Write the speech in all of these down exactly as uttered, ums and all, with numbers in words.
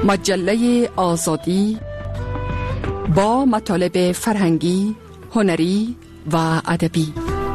مجله آزادی با مطالب فرهنگی، هنری و ادبی.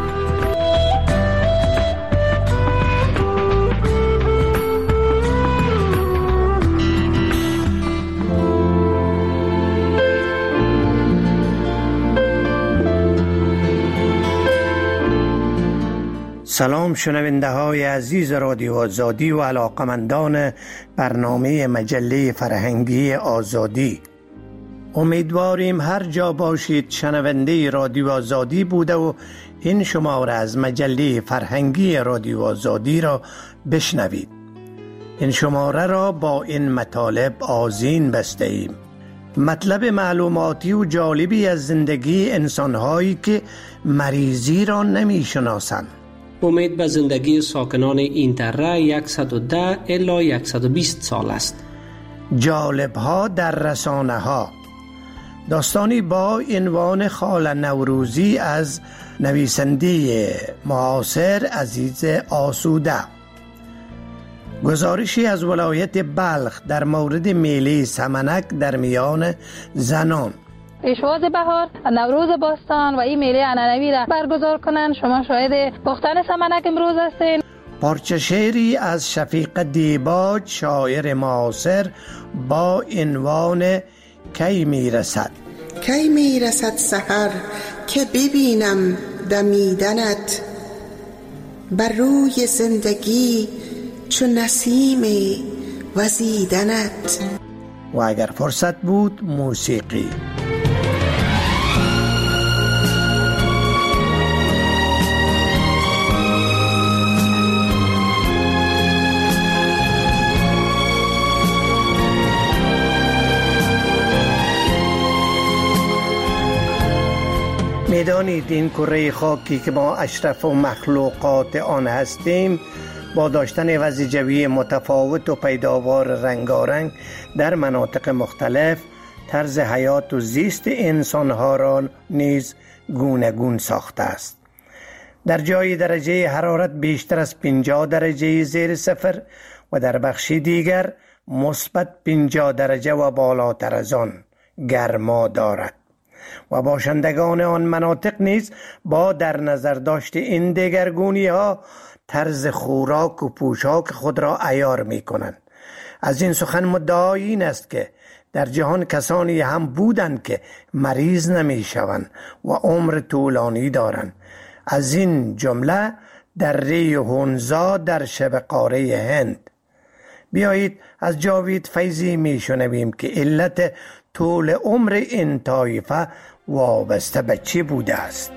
سلام شنونده های عزیز رادیو آزادی و علاقمندان برنامه مجله فرهنگی آزادی. امیدواریم هر جا باشید شنونده رادیو آزادی بوده و این شماره از مجله فرهنگی رادیو آزادی را بشنوید. این شماره را با این مطالب آذین بسته ایم. مطلب معلوماتی و جالبی از زندگی انسان‌هایی که مریضی را نمی‌شناسند. امید به زندگی ساکنان این دره صد و ده الی صد و بیست سال است. جالب‌ها در رسانه‌ها. داستانی با عنوان خاله نوروزی از نویسنده معاصر عزیز آسوده. گزارشی از ولایت بلخ در مورد میله سمنک در میان زنان. پیشواز بهار، نوروز باستان و این میله عنعنوی را برگزار کنند. شما شاهد پختن سمنک امروز هستین. پارچه شعری از شفیق دیباج شاعر معاصر با عنوان کی میرسد. کی میرسد سحر که ببینم دمیدنت، بر روی زندگی چو نسیم وزیدنت. و اگر فرصت بود موسیقی. میدانید این کره خاکی که ما اشرف و مخلوقات آن هستیم با داشتن وضع جوی متفاوت و پیداوار رنگارنگ در مناطق مختلف طرز حیات و زیست انسانها را نیز گوناگون ساخته است. در جای درجه حرارت بیشتر از پنجاه درجه زیر صفر و در بخشی دیگر مثبت پنجاه درجه و بالاتر از آن گرما دارد و باشندگان آن مناطق نیز با در نظر داشت این دگرگونی ها طرز خوراک و پوشاک خود را عیار می کنند. از این سخن مدعا این است که در جهان کسانی هم بودند که مریض نمی شوند و عمر طولانی دارند. از این جمله دره هونزا در شبه قاره هند. بیایید از جاوید فیضی می شنویم که علت طول عمر این طایفه وابسته به چی بوده است.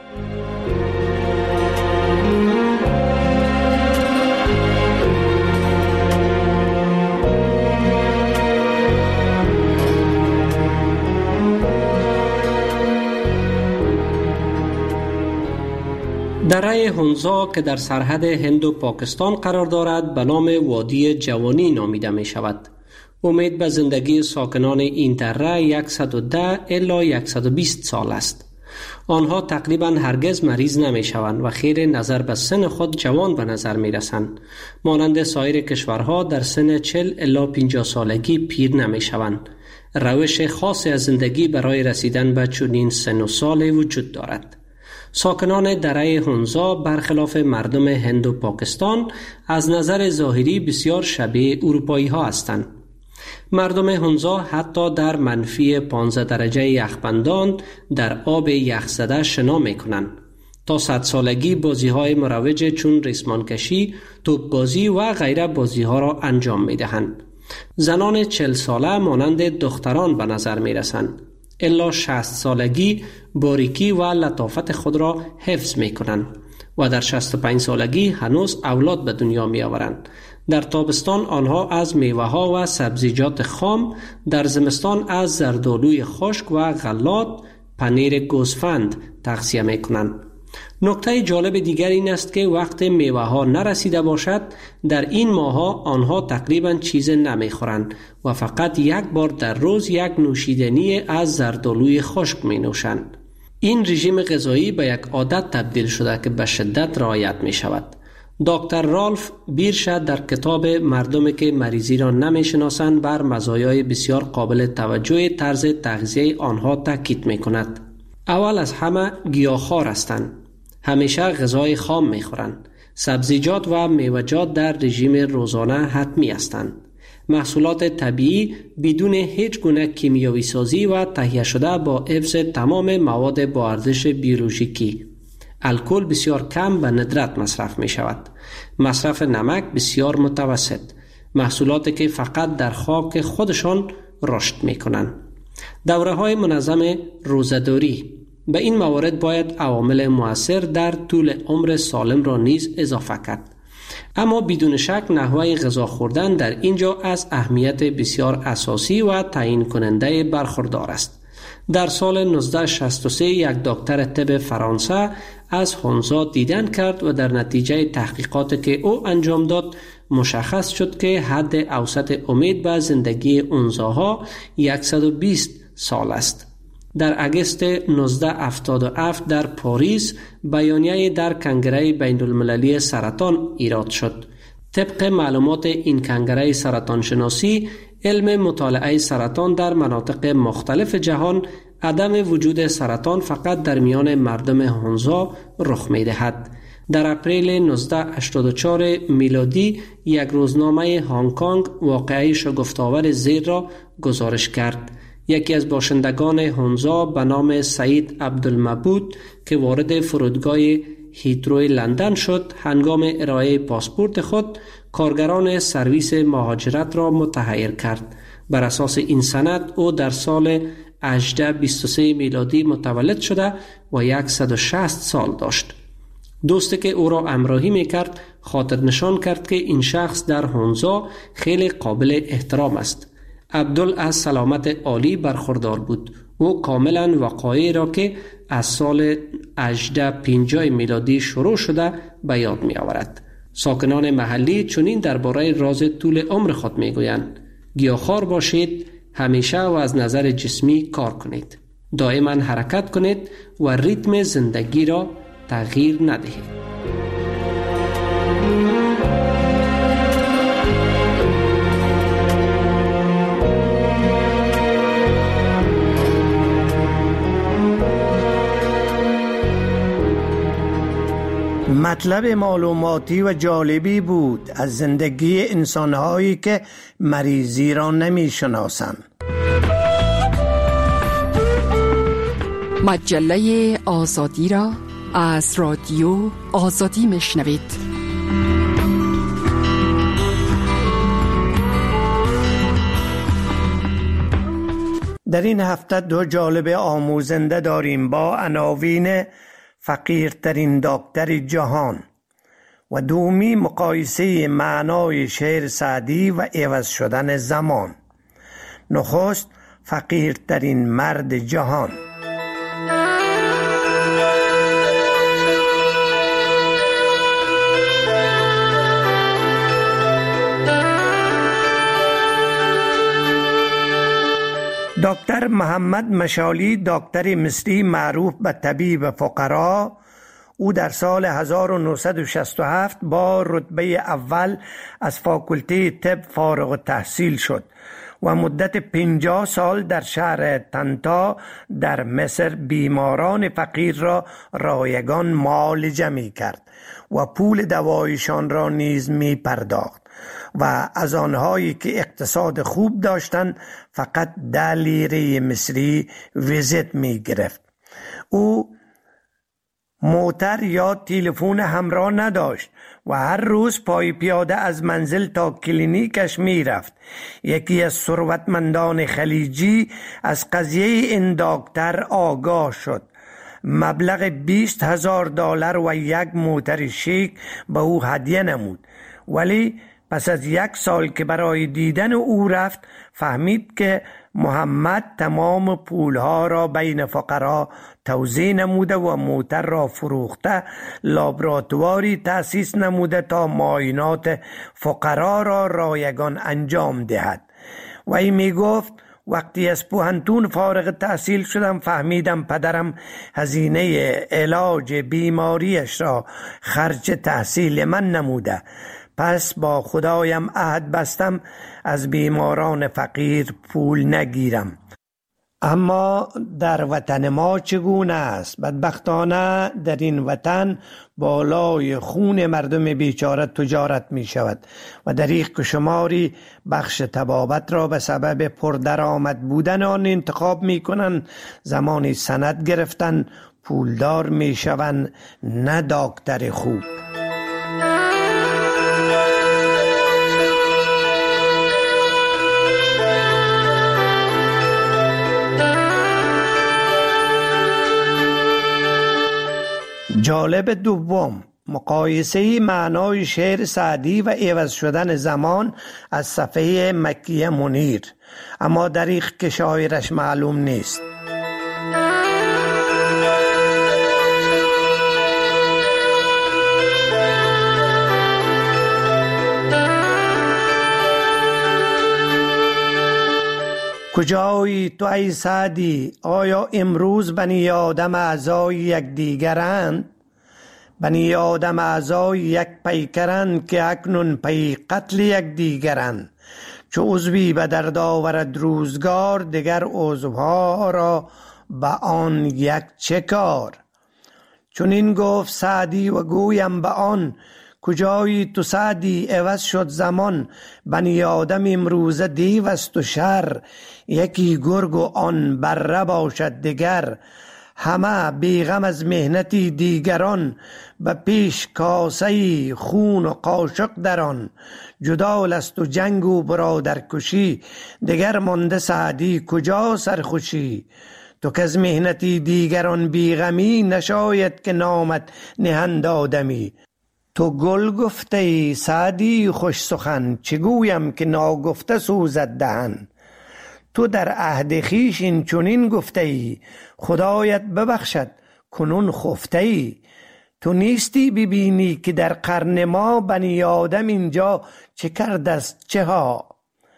دره هونزا که در سرحد هند و پاکستان قرار دارد به نام وادی جوانی نامیده می شود. امید به زندگی ساکنان این دره صد و ده الی صد و بیست سال است. آنها تقریبا هرگز مریض نمی شوند و خیر نظر به سن خود جوان به نظر می رسند. مانند سایر کشورها در سن چهل الی پنجاه سالگی پیر نمی شوند. روش خاصی از زندگی برای رسیدن به چنین سن و سال وجود دارد. ساکنان دره هونزا برخلاف مردم هند و پاکستان از نظر ظاهری بسیار شبیه اروپایی ها هستند. مردم هونزا حتی در منفی پانزده درجه یخبندان در آب یخزده شنا می کنند. تا صد سالگی بازی های مروج چون ریسمان کشی، توپ بازی و غیره بازی ها را انجام می دهند. زنان چهل ساله مانند دختران به نظر می رسند. الا شصت سالگی باریکی و لطافت خود را حفظ می کنند و در شصت و پنج سالگی هنوز اولاد به دنیا می آورند. در تابستان آنها از میوه ها و سبزیجات خام، در زمستان از زردآلوی خشک و غلات، پنیر گوسفند تغذیه می کنند. نکته جالب دیگر این است که وقت میوه ها نرسیده باشد در این ماه ها آنها تقریبا چیز نمی خورند و فقط یک بار در روز یک نوشیدنی از زردآلوی خشک می نوشند. این رژیم غذایی به یک عادت تبدیل شده که به شدت رعایت می شود. دکتر رالف بیرشت در کتاب مردمی که مریضی را نمیشناسند بر مزایای بسیار قابل توجه طرز تغذیه آنها تاکید میکند. اول از همه گیاهخوار هستند. همیشه غذای خام میخورند. سبزیجات و میوه‌جات در رژیم روزانه حتمی هستند. محصولات طبیعی بدون هیچ گونه کیمیاوی سازی و تهیه شده با حفظ تمام مواد با ارزش بیولوژیکی. الکل بسیار کم به ندرت مصرف می شود. مصرف نمک بسیار متوسط. محصولاتی که فقط در خاک خودشان رشد می کنند. دوره های منظم روزه‌داری. به این موارد باید عوامل مؤثر در طول عمر سالم را نیز اضافه کرد. اما بدون شک نحوه غذا خوردن در اینجا از اهمیت بسیار اساسی و تعیین کننده برخوردار است. در سال نوزده شصت و سه یک دکتر طب فرانسه از هونزا دیدن کرد و در نتیجه تحقیقاتی که او انجام داد مشخص شد که حد اوسط امید به زندگی هونزاها صد و بیست سال است. در اگست نوزده هفتاد و هفت در پاریس بیانیه در کنگره بین المللی سرطان ایراد شد. طبق معلومات این کنگره سرطان شناسی، علم مطالعه سرطان در مناطق مختلف جهان عدم وجود سرطان فقط در میان مردم هونزا رخ می دهد. در اپریل نوزده هشتاد و چهار میلادی یک روزنامه هنگ کنگ واقعه شگفت‌آور زیر را گزارش کرد. یکی از باشندگان هونزا به نام سعید عبدالمعبود که وارد فرودگاه هیتروی لندن شد، هنگام ارائه پاسپورت خود کارگران سرویس مهاجرت را متحیر کرد. بر اساس این سند او در سال هجده بیست و سه میلادی متولد شده و صد و شصت سال داشت. دوستی که او را همراهی میکرد خاطر نشان کرد که این شخص در هونزا خیلی قابل احترام است. عبدال از سلامت عالی برخوردار بود. او کاملا وقایعی را که از سال هجده پنجاه میلادی شروع شده به یاد می آورد. ساکنان محلی چنین درباره راز طول عمر خود می گویند: گیاهخوار باشید، همیشه و از نظر جسمی کار کنید، دائما حرکت کنید و ریتم زندگی را تغییر ندهید. مطلب معلوماتی و جالبی بود از زندگی انسانهایی که مریضی را نمی شناسند. مجله آزادی را از رادیو آزادی میشنوید. در این هفته دو جالب آموزنده داریم با عناوین فقیرترین دکتر جهان و دومی مقایسه معنای شعر سعدی و عوض شدن زمان. نخست فقیرترین مرد جهان. دکتر محمد مشالی، دکتر مصری معروف به طبیب فقرا، او در سال هزار و نهصد و شصت و هفت با رتبه اول از فاکولته طب فارغ التحصیل شد و مدت پنجاه سال در شهر طنطا در مصر بیماران فقیر را رایگان معالجه می کرد و پول دوایشان را نیز می پرداخت و از آنهایی که اقتصاد خوب داشتند فقط ده لیره مصری ویزیت می گرفت. او موتر یا تلفن همراه نداشت و هر روز پای پیاده از منزل تا کلینیکش می رفت. یکی از ثروتمندان خلیجی از قضیه این دکتر آگاه شد. مبلغ بیست هزار دلار و یک موتر شیک به او هدیه نمود، ولی پس از یک سال که برای دیدن او رفت فهمید که محمد تمام پولها را بین فقرا توزیع نموده و موتر را فروخته لابراتواری تأسیس نموده تا معاینات فقرا را رایگان انجام دهد. و ای می گفت وقتی از پوهنتون فارغ تحصیل شدم فهمیدم پدرم هزینه علاج بیماریش را خرج تحصیل من نموده. پس با خدایم عهد بستم از بیماران فقیر پول نگیرم. اما در وطن ما چگونه است؟ بدبختانه در این وطن بالای خون مردم بیچاره تجارت می شود و دریغ که شماری بخش طبابت را به سبب پردرآمد بودن آن انتخاب می کنند، زمانی سند گرفتن پولدار می شوند، نه دکتر خوب. جالب دوم، مقایسه معنای شعر سعدی و عوض شدن زمان از صفحه مکی منیر، اما دریغ که شاعرش معلوم نیست. کجایی تو ای سعدی؟ آیا امروز بنی آدم اعضای یک دیگرند؟ بنی آدم اعضای یک پیکرند که اکنون پی قتل یک دیگرند. چو عضوی به درد آورد روزگار، دیگر عضوها را به آن یک چه کار؟ چون این گفت سعدی و گویم به آن، کجایی تو سعدی عوض شد زمان. بنی آدم امروز دیو است و شر، یکی گرگ و آن بره باشد دیگر. همه بیغم از مهنتی دیگران، به پیش کاسه خون و قاشق دران. جدال است و جنگ و برادر کشی، دیگر مانده سعدی کجا سرخوشی. تو که از مهنتی دیگران بیغمی، نشاید که نامت نهند آدمی. تو گل گفته ای سعدی خوش سخن، چگویم که ناگفته سوزد دهن. تو در عهد خویش این چنین گفته ای، خدایت ببخشد کنون خفته ای. تو نیستی ببینی که در قرن ما، بنی آدم اینجا چه کرده است چه ها.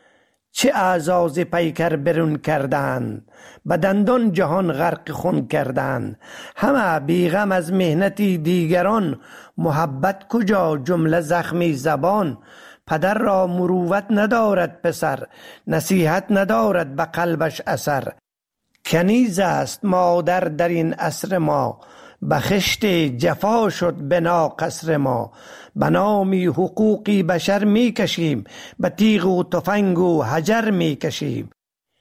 چه اعزاز پیکر برون کردند، به دندان جهان غرق خون کردند. همه بیغم از مهنتی دیگران، محبت کجا جمله زخمی زبان. پدر را مروت ندارد پسر، نصیحت ندارد به قلبش اثر. کنیز است مادر در این عصر ما، به خشت جفا شد بنا قصر ما. به نامی حقوقی بشر می کشیم، به تیغ و تفنگ و حجر می کشیم.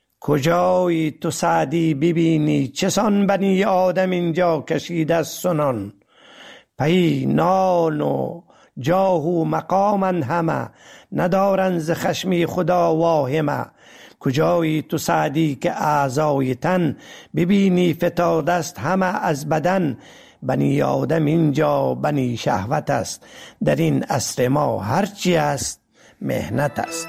کجایی تو سعدی ببینی، چسان بنی آدم اینجا کشیده از سنان. پی نان و جاه و مقامن همه، ندارن ز خشمی خدا واهمه. کجایی تو سعدی که اعضای تن، ببینی فتاده است همه از بدن. بنی آدم اینجا بنی شهوت است، در این عصر ما هرچی است مهنت است.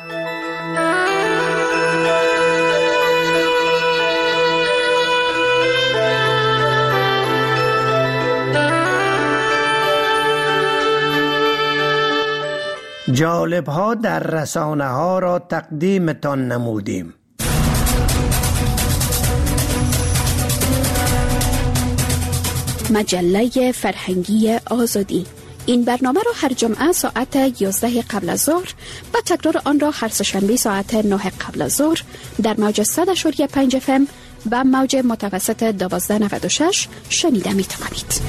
جالب ها در رسانه ها را تقدیمتان نمودیم. مجله فرهنگی آزادی. این برنامه را هر جمعه ساعت یازده قبل از ظهر و تکرار آن را هر سه‌شنبه ساعت نه قبل از ظهر در موج صد و پنج اف ام و موج متوسط دوازده نود و شش شنیده می توانید.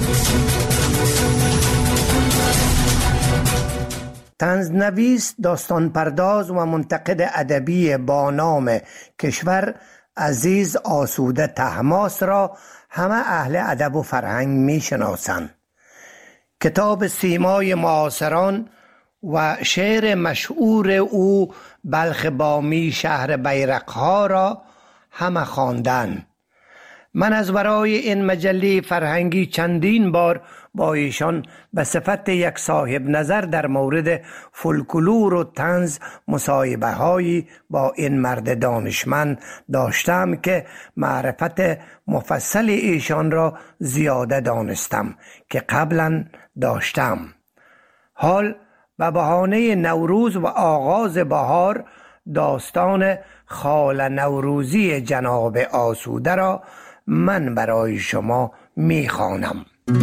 طنزنویس، داستان پرداز و منتقد ادبی با نام کشور عزیز آسوده طهماسب را همه اهل ادب و فرهنگ می شناسند. کتاب سیمای معاصران و شعر مشهور او بلخ بامی شهر بیرقها را همه خواندند. من از ورای این مجله فرهنگی چندین بار با ایشان به صفت یک صاحب نظر در مورد فولکلور و طنز مصاحبه هایی با این مرد دانشمند داشتم که معرفت مفصل ایشان را زیاده دانستم که قبلا داشتم. حال به بهانه نوروز و آغاز بهار داستان خال نوروزی جناب آسوده را من برای شما میخوانم.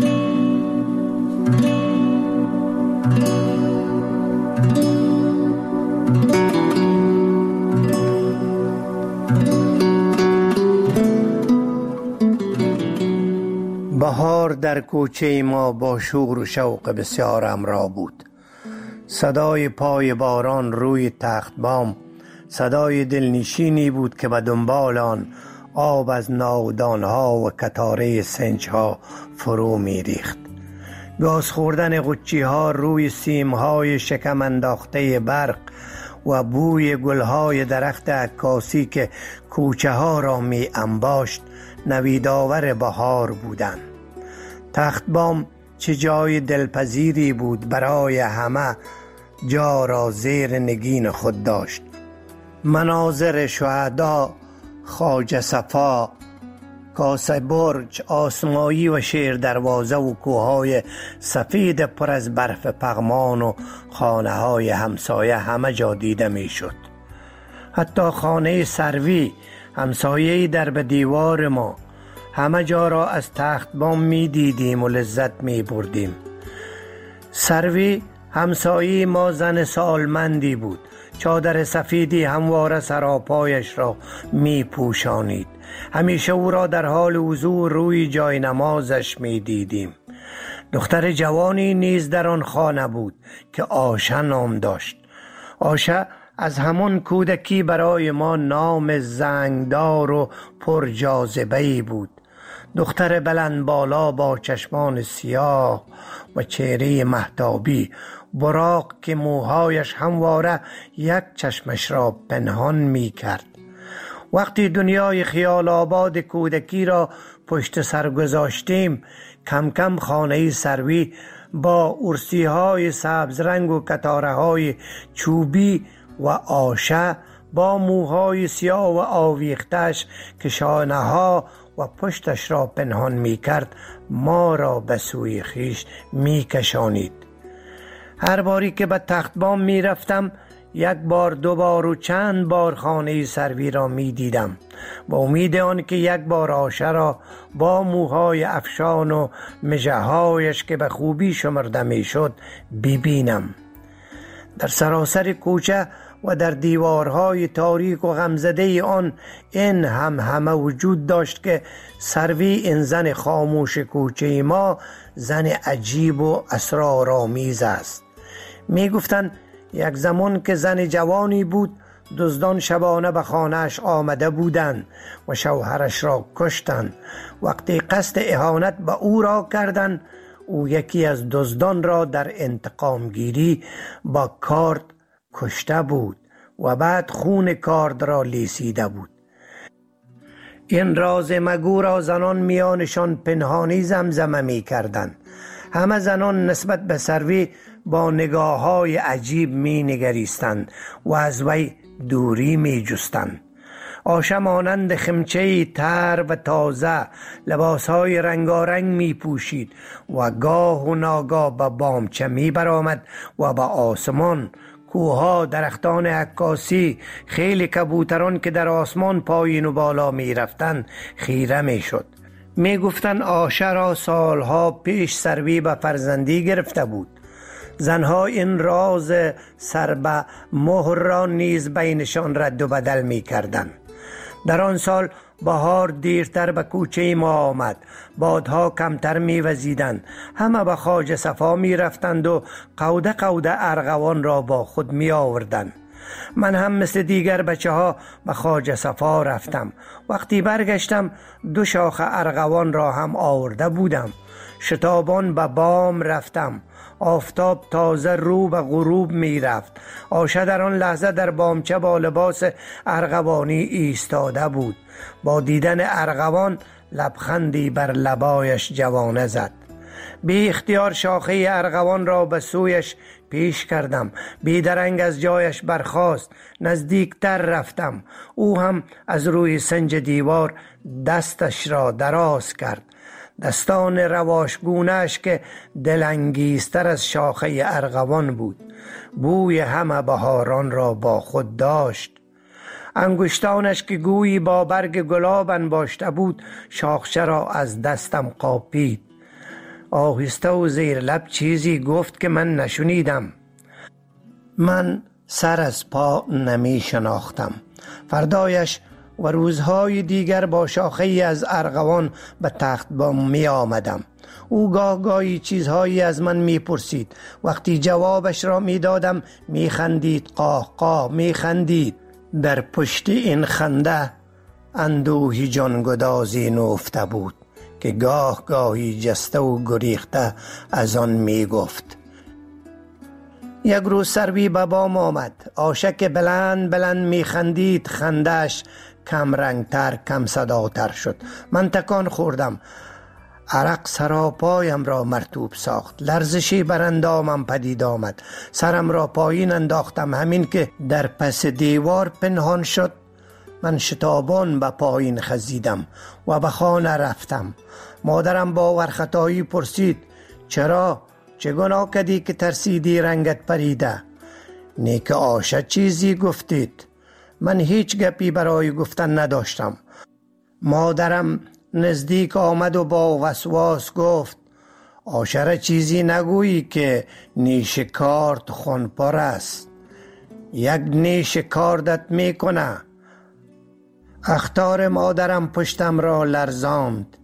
بهار در کوچه ما با شور و شوق بسیار همراه بود. صدای پای باران روی تخت بام صدای دلنشینی بود که به دنبال آن آب از ناودانها و کتاره سنجها فرو می ریخت. گاز خوردن قچی ها روی سیم های شکم انداخته برق و بوی گلهای درخت عکاسی که کوچه ها را می انباشت نویدآور بهار بودند. تخت بام چه جای دلپذیری بود، برای همه جا را زیر نگین خود داشت. مناظر شهدا، خواجه صفا، کاسه برج، آسمایی و شیر دروازه و کوههای سفید پر از برف پغمان و خانه های همسایه همه جا دیده می شد. حتی خانه سروی، همسایه‌ای در به دیوار ما، همه جا را از تخت بام می دیدیم و لذت می بردیم. سروی همسایه ما زن سالمندی بود. چادر سفیدی همواره سراپایش را می پوشانید. همیشه او را در حال حضور روی جای نمازش می دیدیم. دختر جوانی نیز در آن خانه بود که آشه نام داشت. آشه از همان کودکی برای ما نام زنگدار و پرجاذبه‌ای بود. دختر بلند بالا با چشمان سیاه و چهره مهتابی، براق که موهایش همواره یک چشمش را پنهان می کرد. وقتی دنیای خیال آباد کودکی را پشت سر گذاشتیم، کم کم خانه سروی با ارسی های سبز رنگ و کتاره های چوبی و آشه با موهای سیاه و آویختش که شانه ها و پشتش را پنهان می کرد ما را به سوی خیش می کشانید. هر باری که به تخت بام می رفتم یک بار دو بار و چند بار خانه سروی را می دیدم با امید آن که یک بار آشه را با موهای افشان و مژه هایش که به خوبی شمرده می شد ببینم. در سراسر کوچه و در دیوارهای تاریک و غمزده آن این هم همه وجود داشت که سروی، این زن خاموش کوچه ما، زن عجیب و اسرارآمیز است. می گفتند یک زمان که زن جوانی بود، دزدان شبانه به خانه‌اش آمده بودند و شوهرش را کشتند. وقتی قصد اهانت به او را کردند، او یکی از دزدان را در انتقام گیری با کارد کشته بود و بعد خون کارد را لیسیده بود. این راز مگو را زنان میانشان پنهانی زمزمه می کردند. همه زنان نسبت به سروی با نگاه های عجیب می نگریستند و از وی دوری می جستند. آشه مانند خمچه تر و تازه لباس های رنگارنگ می پوشید و گاه و ناگاه به بامچه می برآمد و به آسمان، کوها، درختان عکاسی، خیلی کبوتران که در آسمان پایین و بالا می رفتند خیره می شد. می گفتند آشه را سالها پیش سروی به فرزندی گرفته بود. زنها این راز سر به مهر را نیز بینشان رد و بدل می کردند. در آن سال بهار دیرتر به کوچه ما آمد. بادها کمتر می وزیدند. همه به خواجه صفا می رفتند و قوده قوده ارغوان را با خود می آوردند. من هم مثل دیگر بچه ها به خواجه صفا رفتم. وقتی برگشتم دو شاخ ارغوان را هم آورده بودم. شتابان به بام رفتم. آفتاب تازه رو به غروب می رفت. آشه در آن لحظه در بامچه با لباس ارغوانی ایستاده بود. با دیدن ارغوان لبخندی بر لبایش جوانه زد. بی اختیار شاخه ارغوان را به سویش پیش کردم. بیدرنگ از جایش برخاست. نزدیکتر رفتم. او هم از روی سنج دیوار دستش را دراز کرد. دستان رواشگونه‌اش که دلانگیزتر از شاخه ارغوان بود. بوی همه بهاران را با خود داشت. انگشتانش که گویی با برگ گلاب انباشته بود شاخچه را از دستم قاپید. آهسته و زیر لب چیزی گفت که من نشنیدم. من سر از پا نمی شناختم. فردایش و روزهای دیگر با شاخه از ارغوان به تخت بام می آمدم. او گاه گاهی چیزهایی از من می پرسید. وقتی جوابش را می دادم می خندید، قاه قاه می خندید. در پشت این خنده اندوهی جانگدازی نهفته بود که گاه گاهی جسته و گریخته از آن می گفت. یک روز سروی به بام آمد. آشک بلند بلند می خندید. خندش کم رنگتر کم صداتر شد. من تکان خوردم. عرق سراپایم را مرطوب ساخت. لرزشی بر اندامم پدید آمد. سرم را پایین انداختم. همین که در پس دیوار پنهان شد من شتابان به پایین خزیدم و به خانه رفتم. مادرم با ورختایی پرسید چرا؟ چه گناه کردی که ترسیدی رنگت پریده؟ نیک آشه چیزی گفتید؟ من هیچ گپی برای گفتن نداشتم. مادرم نزدیک آمد و با وسواس گفت آشره چیزی نگویی که نیش کارت خونپر است. یک نیش کاردت میکنه. اخطار مادرم پشتم را لرزاند.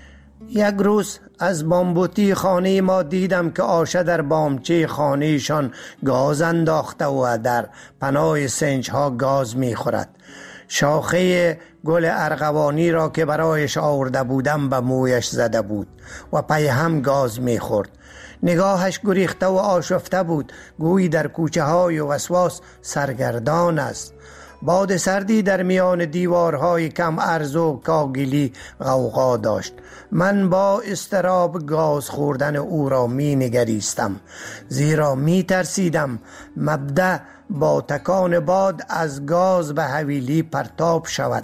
یک روز از بامبوتی خانه ما دیدم که آشه در بامچه خانهشان گاز انداخته و در پناه سنج ها گاز میخورد. شاخه گل ارغوانی را که برایش آورده بودم به مویش زده بود و پی هم گاز میخورد. نگاهش گریخته و آشفته بود، گویی در کوچه های وسواس سرگردان است. باد سردی در میان دیوارهای کم عرض و کاگلی غوغا داشت. من با اضطراب گاز خوردن او را می نگریستم، زیرا می ترسیدم مبدأ با تکان باد از گاز به حویلی پرتاب شود.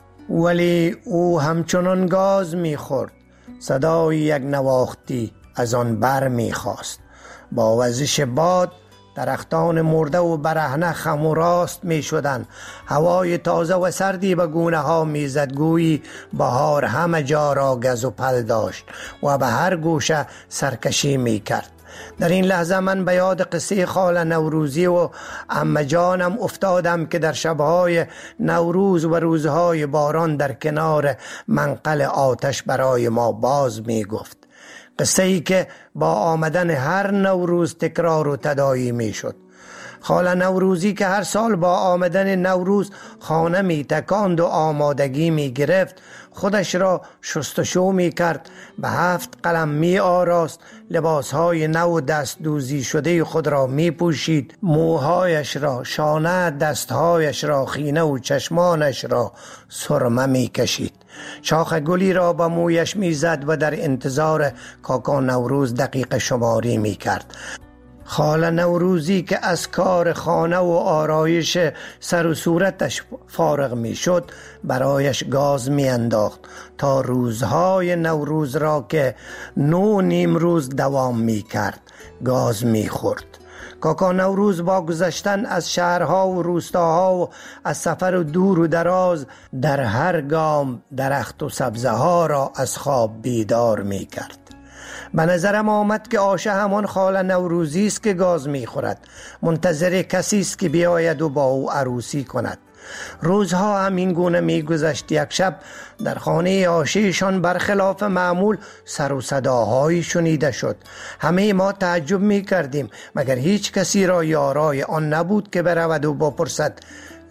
ولی او همچنان گاز می خورد. صدای یک نواختی از آن بر می خواست. با وزش باد درختان مرده و برهنه خم و راست می شدن. هوای تازه و سردی به گونه ها می زد، گویی بهار همه جا را گز و پل داشت و به هر گوشه سرکشی می کرد. در این لحظه من به یاد قصه خاله نوروزی و عمه جانم افتادم که در شبهای نوروز و روزهای باران در کنار منقل آتش برای ما باز می گفت. قصه ای که با آمدن هر نوروز تکرار و تداعی می شد. خاله نوروزی که هر سال با آمدن نوروز خانه می تکاند و آمادگی می گرفت، خودش را شستشو می کرد، به هفت قلم می آراست، لباسهای نو دست دوزی شده خود را می پوشید، موهایش را، شانه دستهایش را، خینه و چشمانش را سرمه می کشید. شاخ گلی را با مویش می زد و در انتظار کاکا نوروز دقیقه شماری می کرد. خاله نوروزی که از کار خانه و آرایش سر و صورتش فارغ می شد برایش گاز می انداخت تا روزهای نوروز را که نو نیم روز دوام می کرد گاز می خورد. کاکا نوروز با گذشتن از شهرها و روستاها و از سفر دور و دراز در هر گام درخت و سبزه ها را از خواب بیدار می کرد. به نظرم آمد که آشه همان خاله نوروزی است که گاز می خورد، منتظر کسی است که بیاید و با او عروسی کند. روزها همین گونه می گذشت. یک شب در خانه آشهشان برخلاف معمول سر و صداهایی شنیده شد. همه ما تعجب می کردیم، مگر هیچ کسی را یارای آن نبود که برود و بپرسد،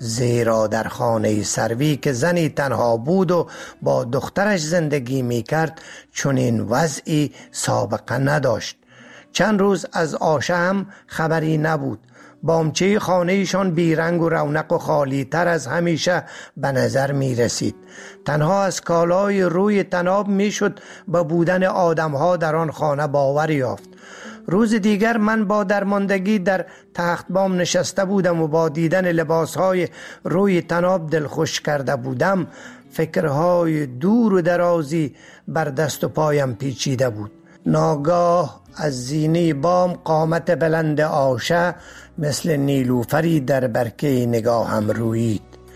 زیرا در خانه سروی که زنی تنها بود و با دخترش زندگی می کرد چنین وضعی سابقه نداشت. چند روز از آشه هم خبری نبود. بامچه خانهشان بیرنگ و رونق و خالی تر از همیشه به نظر می رسید. تنها از کالای روی تناب می شد به بودن آدمها در آن خانه باور یافت. روز دیگر من با درماندگی در تخت بام نشسته بودم و با دیدن لباسهای روی تناب دلخوش کرده بودم. فکرهای دور و درازی بر دست و پایم پیچیده بود. ناگاه از زینه بام قامت بلند آشه مثل نیلوفری در برکه نگاهم رویید.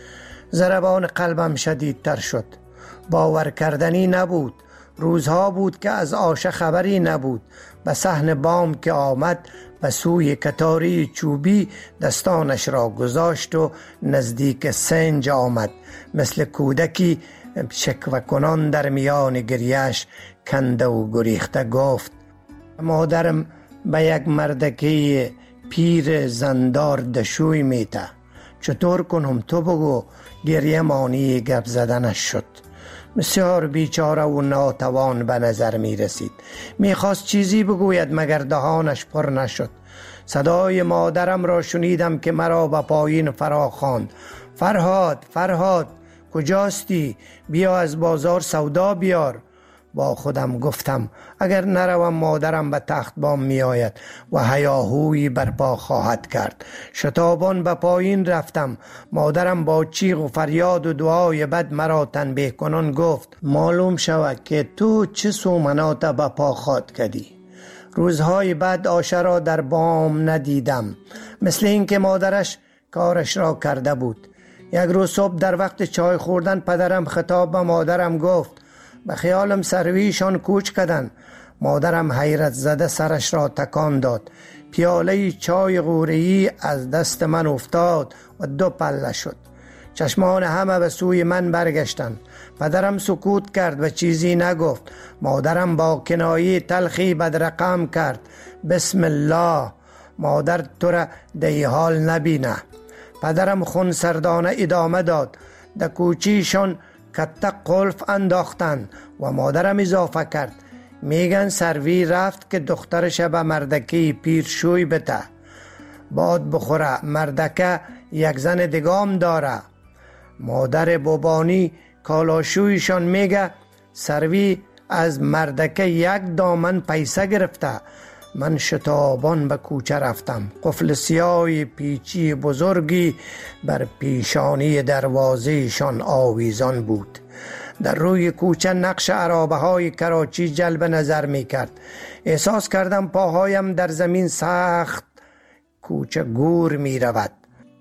ضربان قلبم شدیدتر شد. باور کردنی نبود. روزها بود که از آشه خبری نبود. به صحن بام که آمد به سوی کتاری چوبی دستانش را گذاشت و نزدیک سنج آمد. مثل کودکی شکوه کنان در میان گریه‌اش کنده و گریخته گفت: مادرم به یک مردکی پیر زندار دشوی میته. چطور کنم تو بگو؟ گریه مانی گپ زدنش شد. بسیار بیچاره و ناتوان به نظر می رسید. می خواست چیزی بگوید مگر دهانش پر نشد. صدای مادرم را شنیدم که مرا به پایین فرا خواند: فرهاد، فرهاد، کجاستی؟ بیا از بازار سودا بیار. با خودم گفتم اگر نروم مادرم به تخت بام می آید و هیاهویی برپا خواهد کرد. شتابان به پایین رفتم. مادرم با چیغ و فریاد و دعای بد مرا تنبیه کنان گفت: معلوم شود که تو چه سومنات به پا خواهد کردی. روزهای بعد آشه را در بام ندیدم. مثل این که مادرش کارش را کرده بود. یک روز صبح در وقت چای خوردن پدرم خطاب به مادرم گفت: به خیالم سرویشان کوچ کردن. مادرم حیرت زده سرش را تکان داد. پیاله چای غوره‌ای از دست من افتاد و دو پله شد. چشمان همه به سوی من برگشتند. پدرم سکوت کرد و چیزی نگفت. مادرم با کنایه تلخی بدرقم کرد: بسم الله، مادر تو را در حال نبینه. پدرم خون سردانه ادامه داد: در کوچیشان کته قلف انداختن. و مادرم اضافه کرد: میگن سروی رفت که دخترش به مردکی پیر شوی بته. باد بخوره، مردکه یک زن دگام داره. مادر بابانی کالاشویشان میگه سروی از مردکه یک دامن پیسه گرفته. من شتابان به کوچه رفتم. قفل سیاه پیچی بزرگی بر پیشانی دروازهشان آویزان بود. در روی کوچه نقش عرابه های کراچی جلب نظر می کرد. احساس کردم پاهایم در زمین سخت کوچه گور می رود.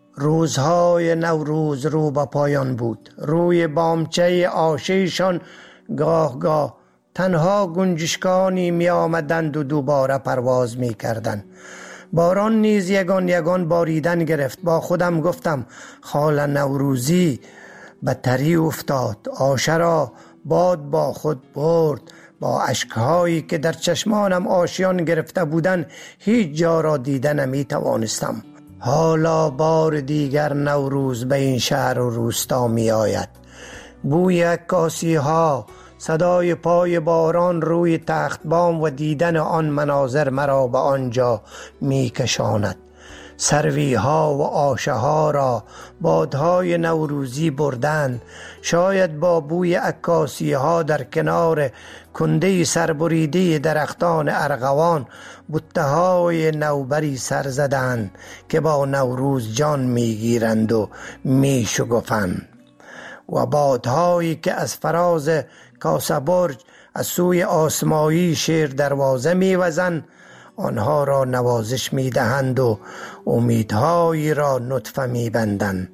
روزهای نوروز رو به پایان بود. روی بامچه آشهشان گاه گاه تنها گنجشکانی می آمدند و دوباره پرواز می کردند. باران نیز یگان یگان باریدن گرفت. با خودم گفتم خال نوروزی به تری افتاد. آشه را باد با خود برد. با اشکهایی که در چشمانم آشیان گرفته بودند هیچ جا را دیده نمی توانستم. حالا بار دیگر نوروز به این شهر و روستا می آید. بوی عکاسی ها، صدای پای باران روی تخت بام و دیدن آن مناظر مرا به آنجا می کشاند. سروی ها و آشه ها را بادهای نوروزی بردند. شاید با بوی عکاسی ها در کنار کنده سربریده درختان ارغوان بوته های نوبری سر زدند که با نوروز جان می گیرند و می شگفند. و بادهایی که از فراز کاسه برج از سوی آسمایی شیر دروازه می وزند آنها را نوازش می دهند و امیدهایی را نطفه می بندند.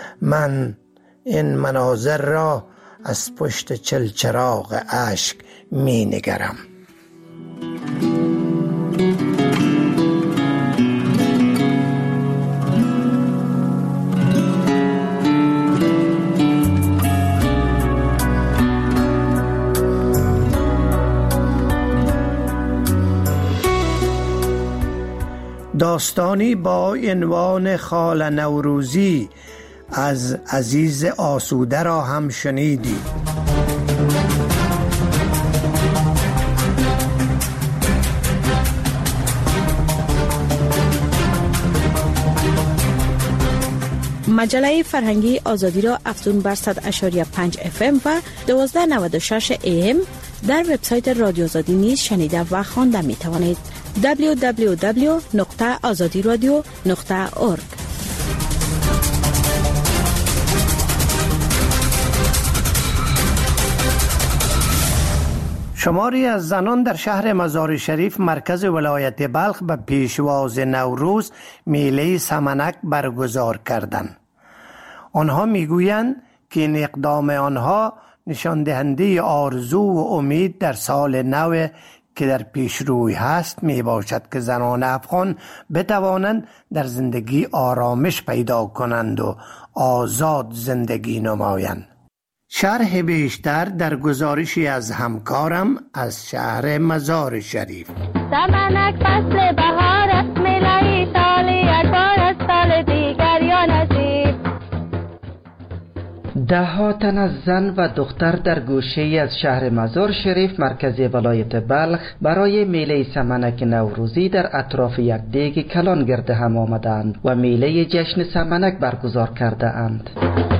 من این مناظر را از پشت چلچراغ اشک می نگرم. داستانی با عنوان خال نوروزی از عزیز آسوده را هم شنیدید. مجله فرهنگی آزادی را افزون بر صد و اشاری پنج اف ام و دوازده نود و شش ای ام در وبسایت رادیو آزادی نیز شنیده و خوانده می توانید. دبلیو دبلیو دبلیو نقطه آزادی رادیو نقطه اورگ. شماری از زنان در شهر مزار شریف مرکز ولایت بلخ به پیشواز نوروز میله سمنک برگزار کردند. آنها میگویند که این اقدام آنها نشان دهنده آرزو و امید در سال نو که در پیش روی هست می باشد که زنان افغان بتوانند در زندگی آرامش پیدا کنند و آزاد زندگی نمایند. شرح بیشتر در گزارشی از همکارم از شهر مزار شریف. سمنک فصل بهار است، میلایی سالی یک بار از سال دیگر یا نصیب. ده ها تن از زن و دختر در گوشه‌ای از شهر مزار شریف مرکز ولایت بلخ برای میله سمنک نوروزی در اطراف یک دیگ کلان گرد هم آمدند و میله جشن سمنک برگزار کرده اند.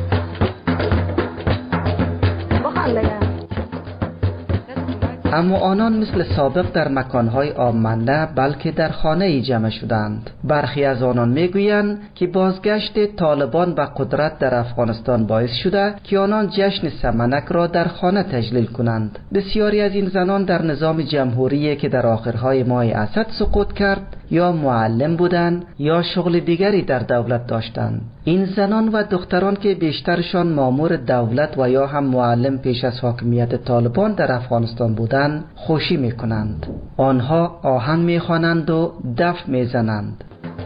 اما آنان مثل سابق در مکانهای عام نه، بلکه در خانه جمع شدند. برخی از آنان میگویند که بازگشت طالبان به قدرت در افغانستان باعث شده که آنان جشن سمنک را در خانه تجلیل کنند. بسیاری از این زنان در نظام جمهوری که در آخرهای ماه اسد سقوط کرد یا معلم بودند یا شغل دیگری در دولت داشتند. این زنان و دختران که بیشترشان مامور دولت و یا هم معلم پیش از حاکمیت طالبان در افغانستان بودند خوشی میکنند. آنها آهنگ میخوانند و دف میزنند.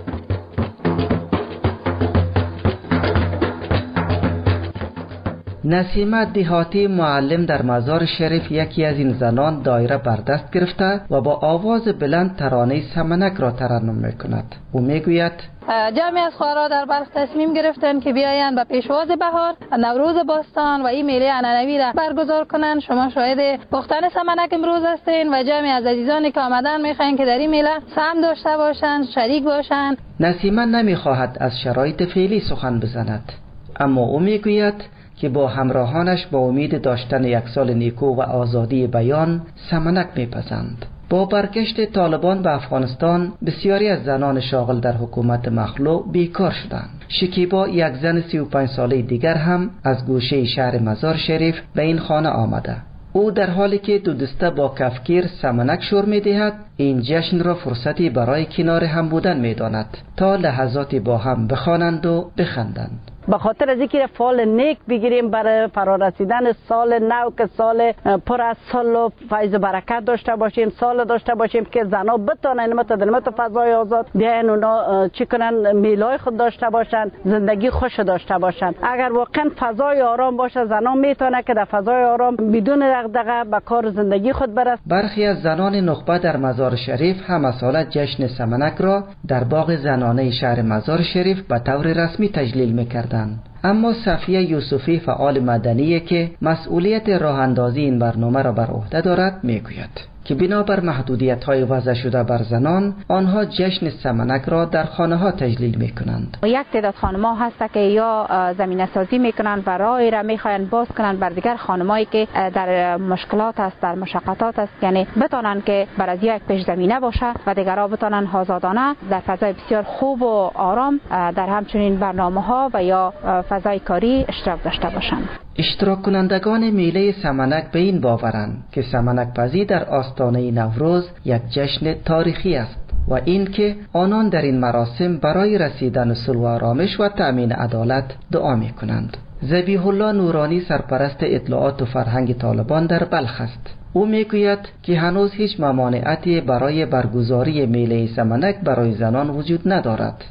نسیمه دهاتی معلم در مزار شریف یکی از این زنان دایره بر دست گرفته و با آواز بلند ترانه سمنک را ترنم میکند. او میگوید جمعی از خواهرها در بلخ تصمیم گرفتن که بیایند به پیشواز بهار نوروز باستان و این میله عنعنوی را برگزار کنند. شما شاهد پختن سمنک امروز هستین و جمعی از عزیزانی که آمدن میخواین که در این میله سهم داشته باشند، شریک باشند. نسیمه نمیخواهد از شرایط فعلی سخن بزند، اما او میگوید که با همراهانش با امید داشتن یک سال نیکو و آزادی بیان سمنک میپزند. با برگشت طالبان به افغانستان بسیاری از زنان شاغل در حکومت مخلوع بیکار شدند. شکیبا یک زن سی و پنج ساله دیگر هم از گوشه شهر مزار شریف به این خانه آمده. او در حالی که دو دسته با کفگیر سمنک شور می دهد این جشن را فرصتی برای کنار هم بودن می داند تا لحظاتی با هم بخوانند و بخندند. به خاطر از اینکه فال نیک بگیریم برای فرارسیدن سال نو که سال پر از سال و فیض و برکت داشته باشیم، سال داشته باشیم که زنا بتونن متدلمت فضای آزاد بیاین اونا چی کنن، میلای خود داشته باشن، زندگی خوش داشته باشن. اگر واقعا فضای آرام باشه زنا میتونه که در فضای آرام بدون دغدغه به کار زندگی خود برسه. برخی از زنان نخبه در مزار شریف هم سال جشن سمنک را در باغ زنانه شهر مزار شریف به طور رسمی تجلیل میکرد. اما صفیه یوسفی فعال مدنی که مسئولیت راه اندازی این برنامه را بر عهده دارد میگوید که بنابر محدودیت‌های وضع شده بر زنان آنها جشن سمنک را در خانه‌ها تجلیل می‌کنند. یک تعداد خانم‌ها هست که یا زمینه سازی می‌کنند و راهی را می‌خواهند باز کنند بر دیگر خانمایی که در مشکلات است، در مشقات است، یعنی بتونن که بر از یک پیش زمینه باشه و دیگرها بتونن آزادانه در فضای بسیار خوب و آرام در همچنین برنامه‌ها و یا فضای کاری اشتراک داشته باشند. اشتراک کنندگان میله سمنک به این باورند که سمنک پزی در آستانه نوروز یک جشن تاریخی است و این که آنان در این مراسم برای رسیدن صلح و آرامش و تأمین عدالت دعا می کنند. ذبیح الله نورانی سرپرست اطلاعات و فرهنگ طالبان در بلخ است. او میگوید که هنوز هیچ ممانعتی برای برگزاری میله سمنک برای زنان وجود ندارد.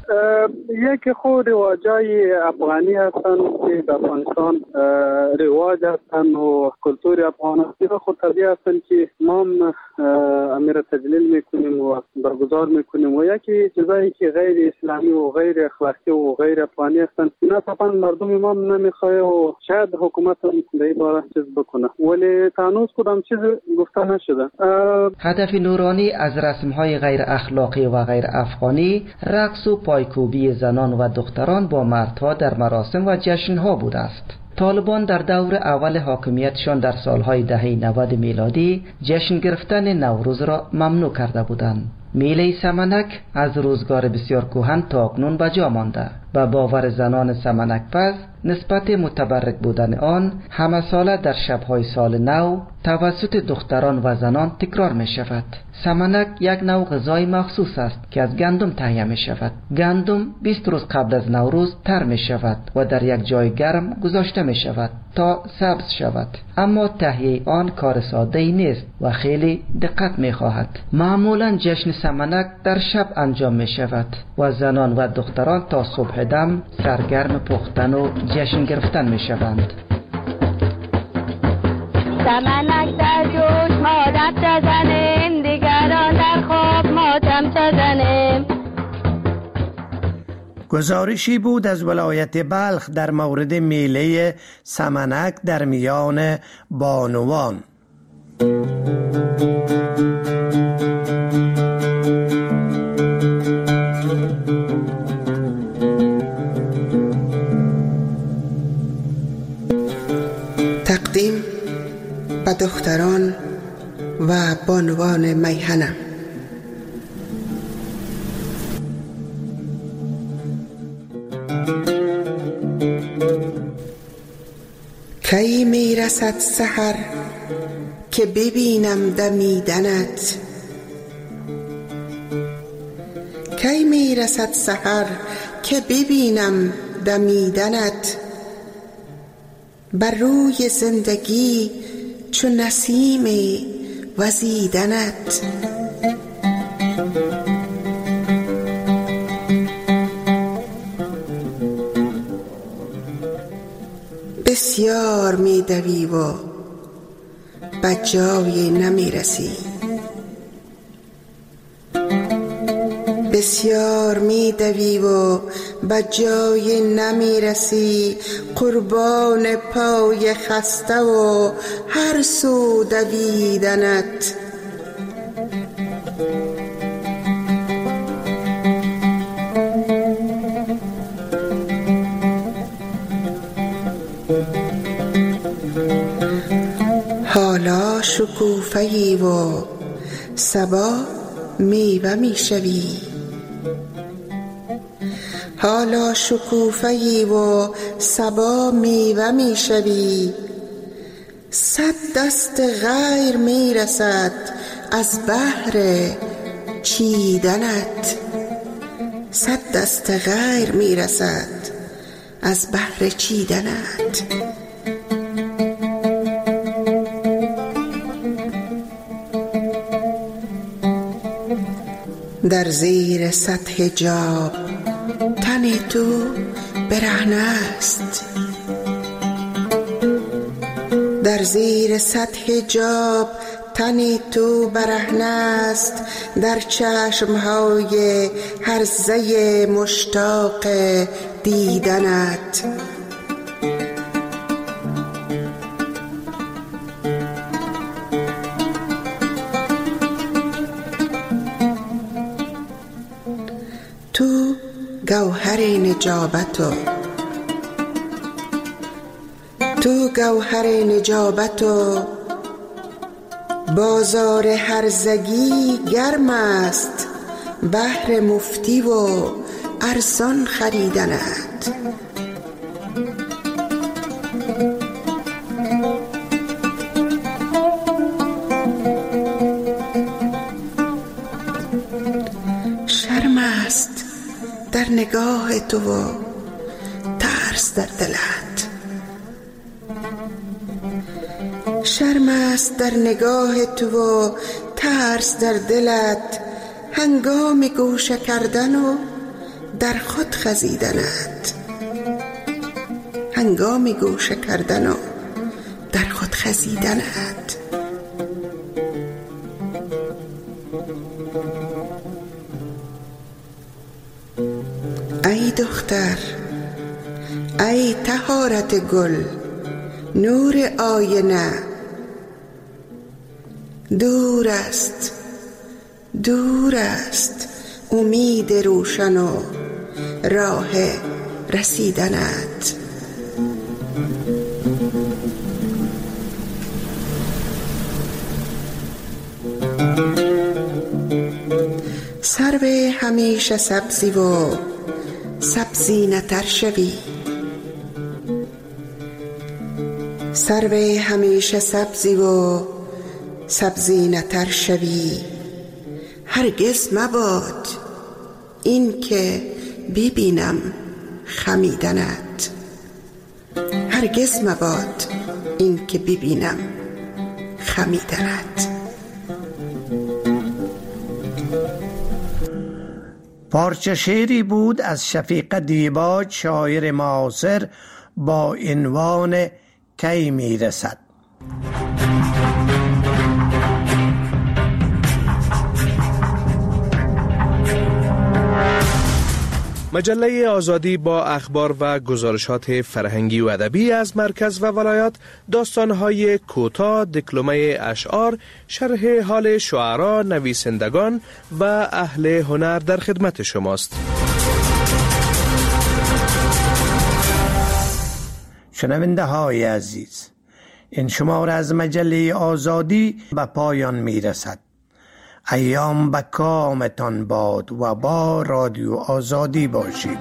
یک خود رواجای افغانی هستند که در افغانستان رواج هستند و کلتور افغانی خود طبیعی هستند که ما امیر تجلیل میکنیم و برگزار میکنیم و یکی چیزایی که غیر اسلامی و غیر اخلاقی و غیر افغانی هستند اینا طبعا مردم ما نمیخواه و شاید حکومت در این باره چیز بکنه ولی تانوز کدام چیز گفته نشده. هدف نورانی از رسم‌های غیر اخلاقی و غیر افغانی رقص و پایکوبی زنان و دختران با مردها در مراسم و جشن‌ها بوده است. طالبان در دور اول حاکمیتشان در سالهای دهه نود میلادی جشن گرفتن نوروز را ممنوع کرده بودند. میله سمنک از روزگار بسیار کهن تا اکنون به جا مانده. و باور زنان سمنکپز نسبت متبرک بودن آن همه ساله در شبهای سال نو توسط دختران و زنان تکرار می شود. سمنک یک نوع غذای مخصوص است که از گندم تهیه می شود. گندم بیست روز قبل از نوروز تر می شود و در یک جای گرم گذاشته می شود تا سبز شود. اما تهیه آن کار ساده ای نیست و خیلی دقت می خواهد. معمولا جشن سمنک در شب انجام می شود و زنان و دختران تا صبح دم سرگرم پختن و جشن گرفتن می شوند. سمنک در جوش ما دب بزنیم، دیگران در خواب ماتم بزنیم. گزارشی بود از ولایت بلخ در مورد میله سمنک در میان بانوان. تقدیم به دختران و بانوان میهنه. کی میرسد سحر که ببینم دمیدنت، کی میرسد سحر که ببینم دمیدنت، بر روی زندگی چو نسیم وزیدنت. بسیار می دوی و به جای نمی رسی، بسیار می دوی و به جای نمی رسی، قربان پای خسته و هر سو دویدنت. حالا شکوفه‌ای و صبا میوه میشوی، حالا شکوفه‌ای و صبا میوه میشوی، صد دست غیر میرسد از بهر چیدنت، صد دست غیر میرسد از بهر چیدنت. در زیر صد حجاب تن تو برهنه است، در زیر صد حجاب تن تو برهنه است، در چشمهای هرزه مشتاق دیدنت. تو گوهر نجابت و تو گوهر نجابت و بازار هرزگی گرم است، بهر مفتی و ارزان خریدنت. شرم است در نگاه تو و ترس در دلت، شرم است در نگاه تو و ترس در دلت، هنگام گوشه کردن و در خود خزیدنت، هنگام گوشه کردن و در خود خزیدنت. ای دختر، ای طهارت گل، نور آینه، دور است دور است امید روشن و راه رسیدنت. سرو همیشه سبزی و سبزی نتر شوی. سرو همیشه سبزی و سبزی نتر شوی. هرگز مباد این که ببینم خمیدنت. هرگز مباد این که ببینم خمیدنت. پارچه شعری بود از شفیق دیباج شاعر معاصر با عنوان کی میرسد. مجله آزادی با اخبار و گزارشات فرهنگی و ادبی از مرکز و ولایات، داستان‌های کوتاه، دکلمه اشعار، شرح حال شعرا، نویسندگان و اهل هنر در خدمت شماست. شنونده های عزیز، این شماره از مجله آزادی به پایان می رسد. ایام به کامتان باد و با رادیو آزادی باشید.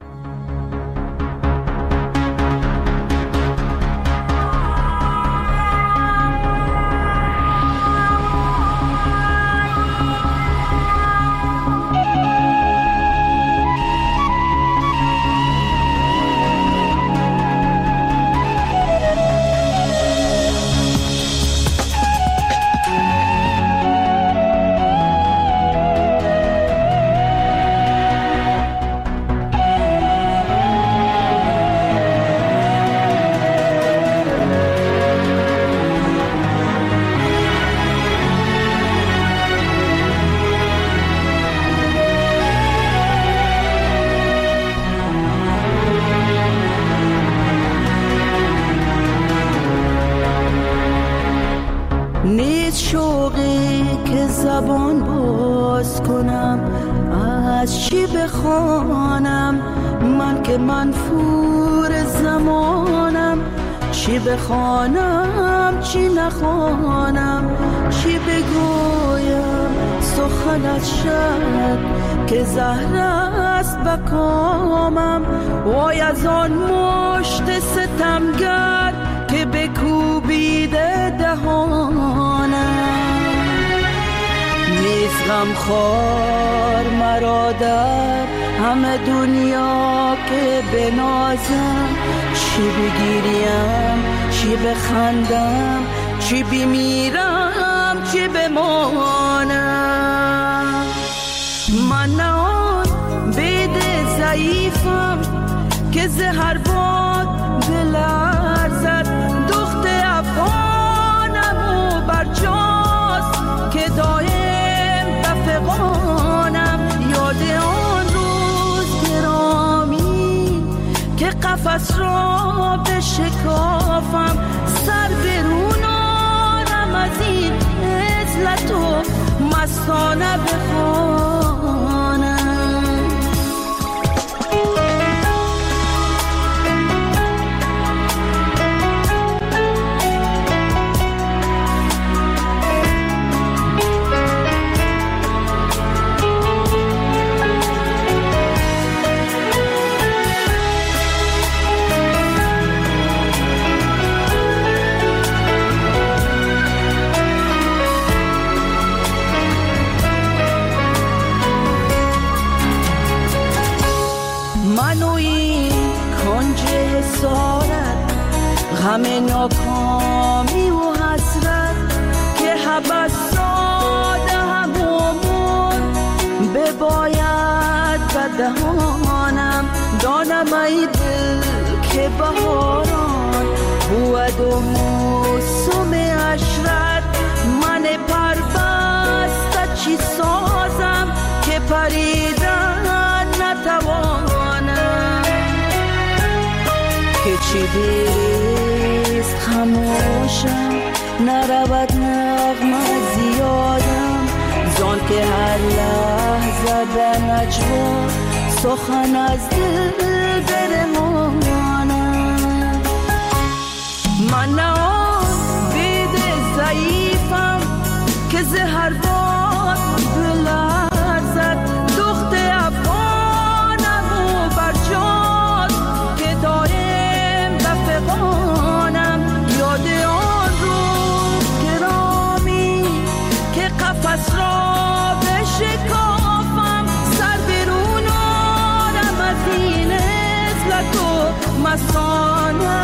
نیست شوقی که زبان باز کنم، از چی بخوانم من که منفور زمانم. چی بخوانم چی نخوانم، چی بگویم سخنت شد که زهر است به کامم. وای از آن مشت ستمگر که بکوبیده دهانم. نیست غمخوار مرا در همه دنیا که بنازم. چی بگیریم چی بخندم، چی بمیرم چی بمانم. من نه آن بید ضعیفم که زهر باد بلرزد. دخت افغانم و برجاست که دایم بفغانم. یاد آن روز گرامی که قفس را بشکافم. سر برونانم از این عزلت و مستانه بخوانم. همه ناکامی و حسرت که حبس ساده همومون بباید به دهانم. دانم ای دل که بهاران بود و موسم عشرت. من پربسته چی سازم که پریدن نتوانم. که چی بیست خموشم نرود نغمه زیادم. زان که هر لحظه به نجوا سخن از دل برمانم. من نه آن بید ضعیفم که زهر باد بلرزد. دخت افغانم و برجاست نفس را بشکافم، سر برون آرم از این عزلت و مسانه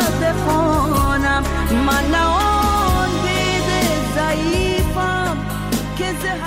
بخوانم. من نه آن بید ضعیفم که